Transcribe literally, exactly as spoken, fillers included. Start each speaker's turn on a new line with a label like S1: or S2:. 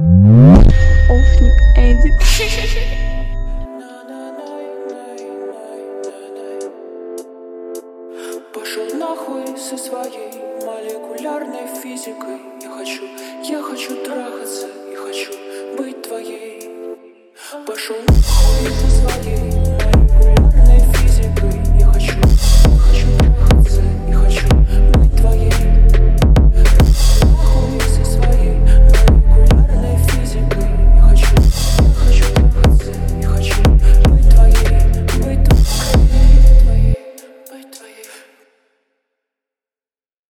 S1: Офник Эдит.
S2: Пошел нахуй со своей молекулярной физикой. Я хочу, я хочу трахаться и хочу